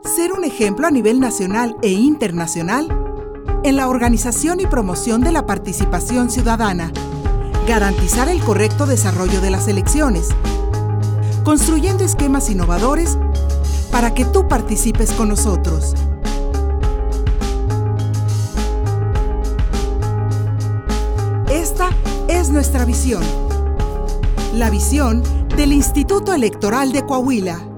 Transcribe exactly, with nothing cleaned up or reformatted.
Ser un ejemplo a nivel nacional e internacional en la organización y promoción de la participación ciudadana. Garantizar el correcto desarrollo de las elecciones. Construyendo esquemas innovadores para que tú participes con nosotros. Esta es nuestra visión. La visión del Instituto Electoral de Coahuila.